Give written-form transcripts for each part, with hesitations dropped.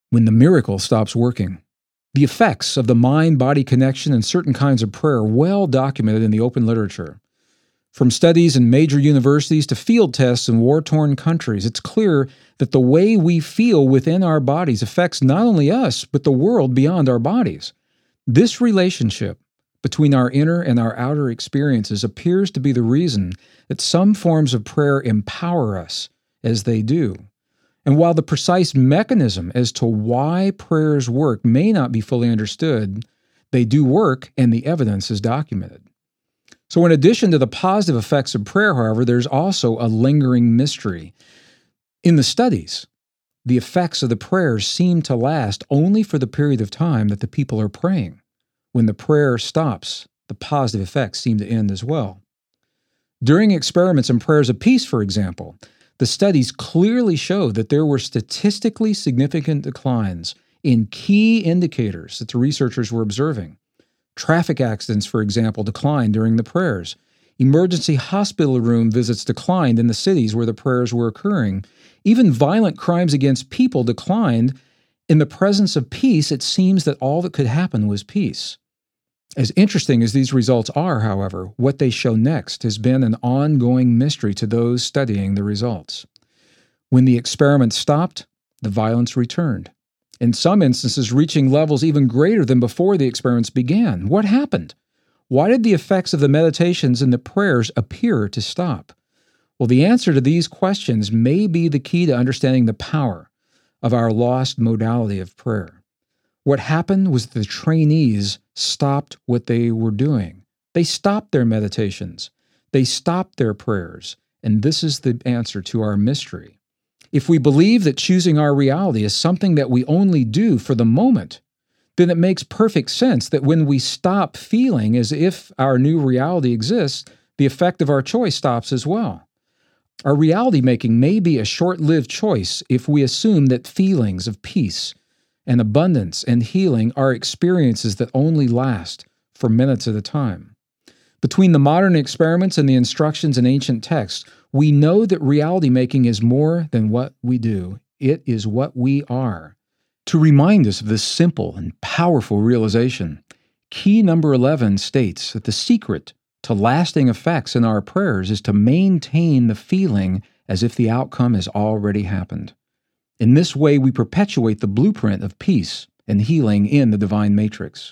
when the miracle stops working. The effects of the mind-body connection and certain kinds of prayer are well documented in the open literature. From studies in major universities to field tests in war-torn countries, it's clear that the way we feel within our bodies affects not only us, but the world beyond our bodies. This relationship between our inner and our outer experiences appears to be the reason that some forms of prayer empower us as they do. And while the precise mechanism as to why prayers work may not be fully understood, they do work and the evidence is documented. So in addition to the positive effects of prayer, however, there's also a lingering mystery. In the studies, the effects of the prayers seem to last only for the period of time that the people are praying. When the prayer stops, the positive effects seem to end as well. During experiments in prayers of peace, for example, the studies clearly showed that there were statistically significant declines in key indicators that the researchers were observing. Traffic accidents, for example, declined during the prayers. Emergency hospital room visits declined in the cities where the prayers were occurring. Even violent crimes against people declined. In the presence of peace, it seems that all that could happen was peace. As interesting as these results are, however, what they show next has been an ongoing mystery to those studying the results. When the experiment stopped, the violence returned, in some instances reaching levels even greater than before the experiments began. What happened? Why did the effects of the meditations and the prayers appear to stop? Well, the answer to these questions may be the key to understanding the power of our lost modality of prayer. What happened was that the trainees stopped what they were doing. They stopped their meditations. They stopped their prayers. And this is the answer to our mystery. If we believe that choosing our reality is something that we only do for the moment, then it makes perfect sense that when we stop feeling as if our new reality exists, the effect of our choice stops as well. Our reality making may be a short-lived choice if we assume that feelings of peace and abundance and healing are experiences that only last for minutes at a time. Between the modern experiments and the instructions in ancient texts, we know that reality making is more than what we do. It is what we are. To remind us of this simple and powerful realization, key number 11 states that the secret to lasting effects in our prayers is to maintain the feeling as if the outcome has already happened. In this way, we perpetuate the blueprint of peace and healing in the divine matrix.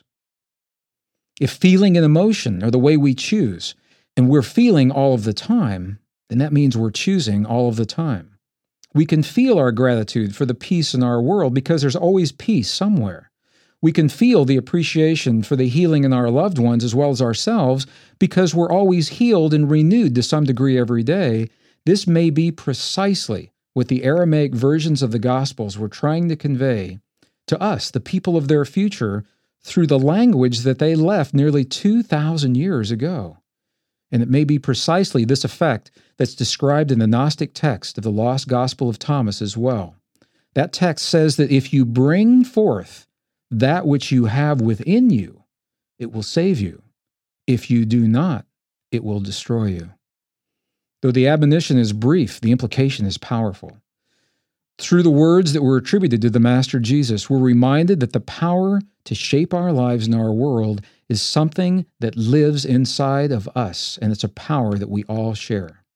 If feeling and emotion are the way we choose, and we're feeling all of the time, then that means we're choosing all of the time. We can feel our gratitude for the peace in our world because there's always peace somewhere. We can feel the appreciation for the healing in our loved ones as well as ourselves because we're always healed and renewed to some degree every day. This may be precisely what the Aramaic versions of the Gospels were trying to convey to us, the people of their future, through the language that they left nearly 2,000 years ago. And it may be precisely this effect that's described in the Gnostic text of the Lost Gospel of Thomas as well. That text says that if you bring forth that which you have within you, it will save you. If you do not, it will destroy you. Though the admonition is brief, the implication is powerful. Through the words that were attributed to the Master Jesus, we're reminded that the power to shape our lives and our world is something that lives inside of us, and it's a power that we all share.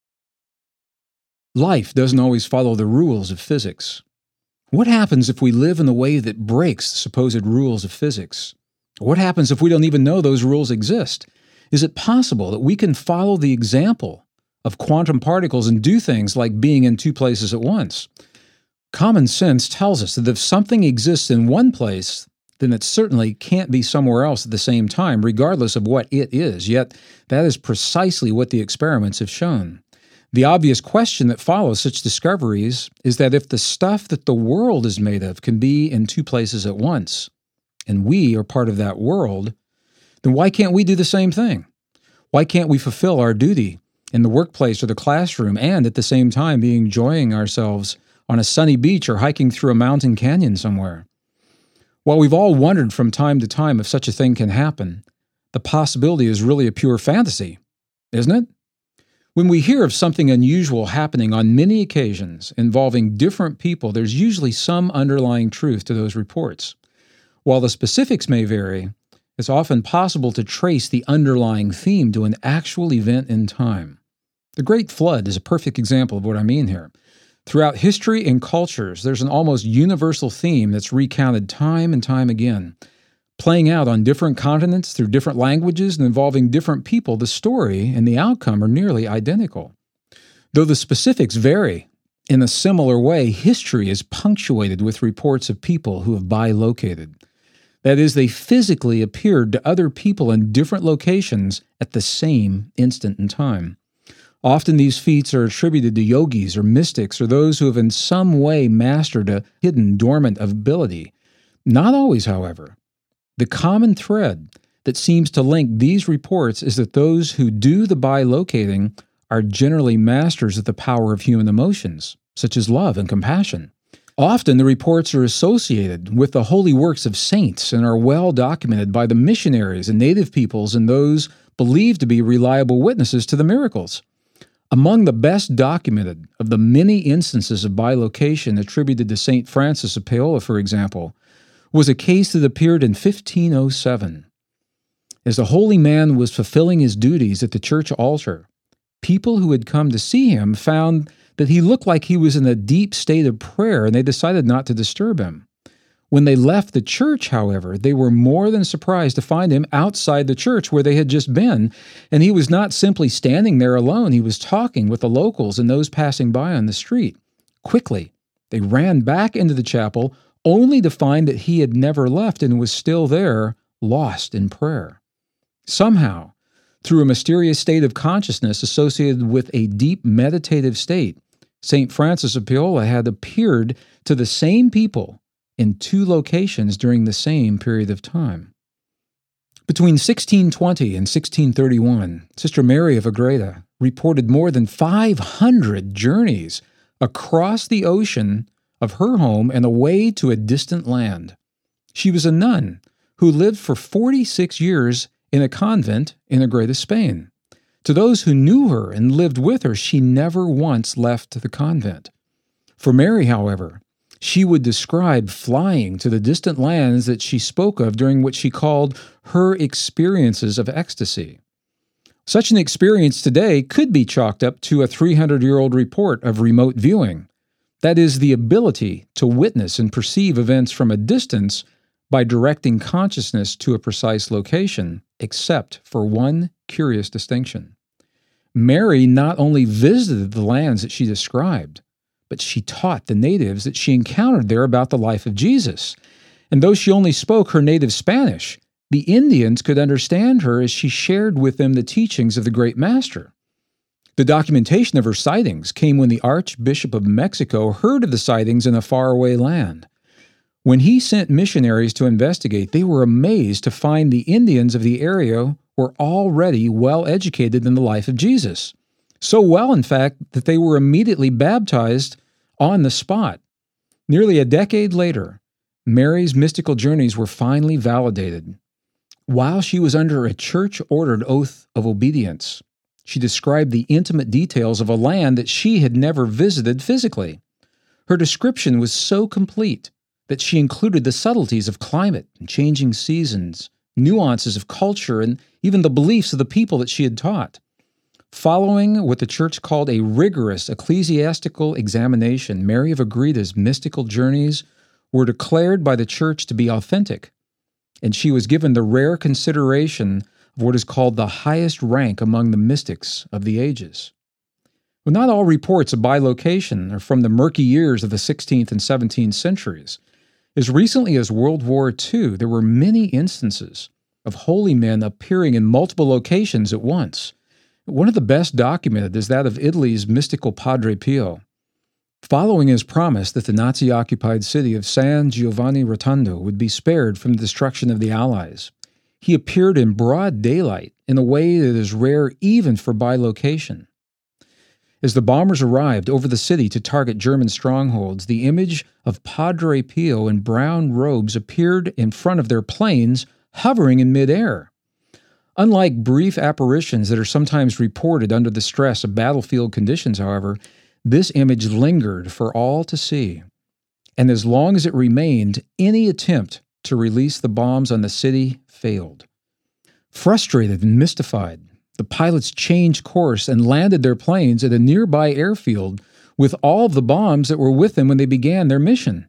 Life doesn't always follow the rules of physics. What happens if we live in a way that breaks the supposed rules of physics? What happens if we don't even know those rules exist? Is it possible that we can follow the example of quantum particles and do things like being in two places at once? Common sense tells us that if something exists in one place, then it certainly can't be somewhere else at the same time, regardless of what it is. Yet, that is precisely what the experiments have shown. The obvious question that follows such discoveries is that if the stuff that the world is made of can be in two places at once, and we are part of that world, then why can't we do the same thing? Why can't we fulfill our duty in the workplace or the classroom and at the same time be enjoying ourselves on a sunny beach or hiking through a mountain canyon somewhere? While we've all wondered from time to time if such a thing can happen, the possibility is really a pure fantasy, isn't it? When we hear of something unusual happening on many occasions involving different people, there's usually some underlying truth to those reports. While the specifics may vary, it's often possible to trace the underlying theme to an actual event in time. The Great Flood is a perfect example of what I mean here. Throughout history and cultures, there's an almost universal theme that's recounted time and time again. Playing out on different continents through different languages and involving different people, the story and the outcome are nearly identical. Though the specifics vary, in a similar way, history is punctuated with reports of people who have bilocated. That is, they physically appeared to other people in different locations at the same instant in time. Often these feats are attributed to yogis or mystics or those who have in some way mastered a hidden, dormant ability. Not always, however. The common thread that seems to link these reports is that those who do the bilocating are generally masters of the power of human emotions, such as love and compassion. Often the reports are associated with the holy works of saints and are well documented by the missionaries and native peoples and those believed to be reliable witnesses to the miracles. Among the best documented of the many instances of bilocation attributed to St. Francis of Paola, for example, was a case that appeared in 1507. As the holy man was fulfilling his duties at the church altar, people who had come to see him found that he looked like he was in a deep state of prayer, and they decided not to disturb him. When they left the church, however, they were more than surprised to find him outside the church where they had just been, and he was not simply standing there alone. He was talking with the locals and those passing by on the street. Quickly, they ran back into the chapel, only to find that he had never left and was still there, lost in prayer. Somehow, through a mysterious state of consciousness associated with a deep meditative state, St. Francis of Paola had appeared to the same people in two locations during the same period of time. Between 1620 and 1631, Sister Mary of Agreda reported more than 500 journeys across the ocean of her home and away to a distant land. She was a nun who lived for 46 years in a convent in Agreda, Spain. To those who knew her and lived with her, she never once left the convent. For Mary, however, she would describe flying to the distant lands that she spoke of during what she called her experiences of ecstasy. Such an experience today could be chalked up to a 300-year-old report of remote viewing. That is, the ability to witness and perceive events from a distance by directing consciousness to a precise location, except for one curious distinction. Mary not only visited the lands that she described, but she taught the natives that she encountered there about the life of Jesus. And though she only spoke her native Spanish, the Indians could understand her as she shared with them the teachings of the great master. The documentation of her sightings came when the Archbishop of Mexico heard of the sightings in a faraway land. When he sent missionaries to investigate, they were amazed to find the Indians of the area were already well educated in the life of Jesus. So well, in fact, that they were immediately baptized on the spot. Nearly a decade later, Mary's mystical journeys were finally validated. While she was under a church-ordered oath of obedience, she described the intimate details of a land that she had never visited physically. Her description was so complete that she included the subtleties of climate and changing seasons, nuances of culture, and even the beliefs of the people that she had taught. Following what the church called a rigorous ecclesiastical examination, Mary of Agreda's mystical journeys were declared by the church to be authentic, and she was given the rare consideration of what is called the highest rank among the mystics of the ages. Well, not all reports of bilocation are from the murky years of the 16th and 17th centuries. As recently as World War II, there were many instances of holy men appearing in multiple locations at once. One of the best documented is that of Italy's mystical Padre Pio. Following his promise that the Nazi-occupied city of San Giovanni Rotondo would be spared from the destruction of the Allies, he appeared in broad daylight in a way that is rare even for bilocation. As the bombers arrived over the city to target German strongholds, the image of Padre Pio in brown robes appeared in front of their planes, hovering in midair. Unlike brief apparitions that are sometimes reported under the stress of battlefield conditions, however, this image lingered for all to see. And as long as it remained, any attempt to release the bombs on the city failed. Frustrated and mystified, the pilots changed course and landed their planes at a nearby airfield with all of the bombs that were with them when they began their mission.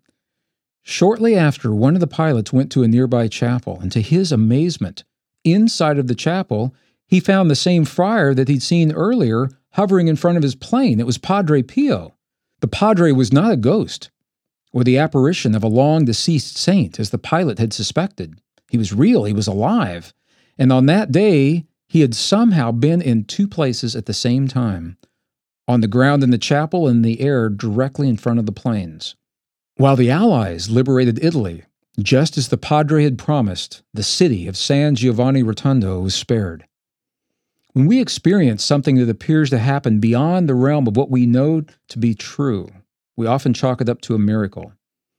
Shortly after, one of the pilots went to a nearby chapel, and to his amazement, inside of the chapel, he found the same friar that he'd seen earlier hovering in front of his plane. It was Padre Pio. The Padre was not a ghost or the apparition of a long-deceased saint, as the pilot had suspected. He was real, he was alive. And on that day, he had somehow been in two places at the same time, on the ground in the chapel and in the air directly in front of the planes. While the Allies liberated Italy, just as the Padre had promised, the city of San Giovanni Rotondo was spared. When we experience something that appears to happen beyond the realm of what we know to be true, we often chalk it up to a miracle.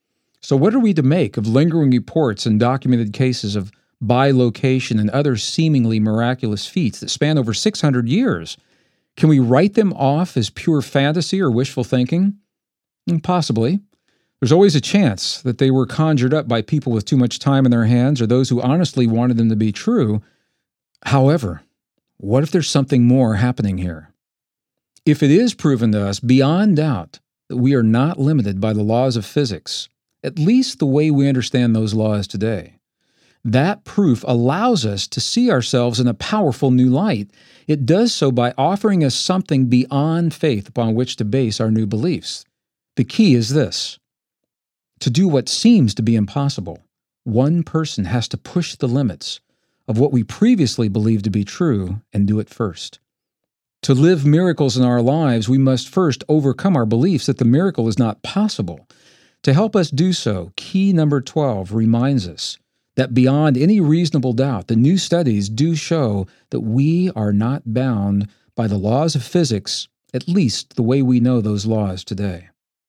So what are we to make of lingering reports and documented cases of bilocation and other seemingly miraculous feats that span over 600 years? Can we write them off as pure fantasy or wishful thinking? Possibly. There's always a chance that they were conjured up by people with too much time in their hands or those who honestly wanted them to be true. However, what if there's something more happening here? If it is proven to us beyond doubt that we are not limited by the laws of physics, at least the way we understand those laws today, that proof allows us to see ourselves in a powerful new light. It does so by offering us something beyond faith upon which to base our new beliefs. The key is this: to do what seems to be impossible, one person has to push the limits of what we previously believed to be true and do it first. To live miracles in our lives, we must first overcome our beliefs that the miracle is not possible. To help us do so, key number 12 reminds us that beyond any reasonable doubt, the new studies do show that we are not bound by the laws of physics, at least the way we know those laws today.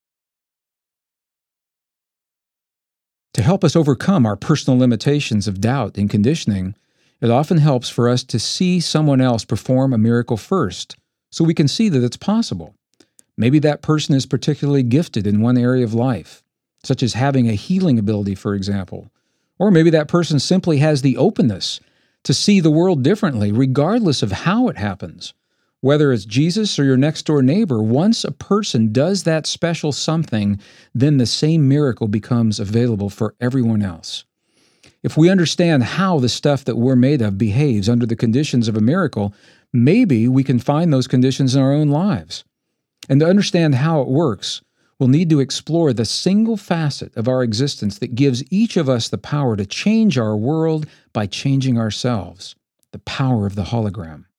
To help us overcome our personal limitations of doubt and conditioning, it often helps for us to see someone else perform a miracle first, so we can see that it's possible. Maybe that person is particularly gifted in one area of life, such as having a healing ability, for example. Or maybe that person simply has the openness to see the world differently, regardless of how it happens. Whether it's Jesus or your next-door neighbor, once a person does that special something, then the same miracle becomes available for everyone else. If we understand how the stuff that we're made of behaves under the conditions of a miracle, maybe we can find those conditions in our own lives. And to understand how it works, we'll need to explore the single facet of our existence that gives each of us the power to change our world by changing ourselves, the power of the hologram.